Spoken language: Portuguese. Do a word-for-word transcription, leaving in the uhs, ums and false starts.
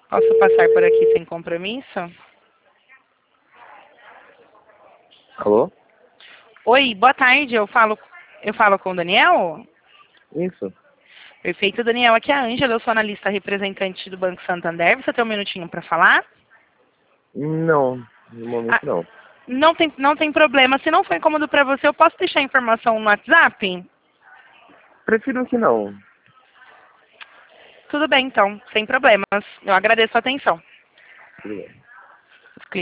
Posso passar por aqui sem compromisso? Alô? Oi, boa tarde. Eu falo, eu falo com o Daniel? Isso. Perfeito, Daniel. Aqui é a Ângela, eu sou analista representante do Banco Santander. Você tem um minutinho para falar? Não, no momento Ah, não. não tem, não tem problema. Se não for incômodo para você, eu posso deixar a informação no WhatsApp? Prefiro que não. Tudo bem, então. Sem problemas. Eu agradeço a atenção. Tudo bem.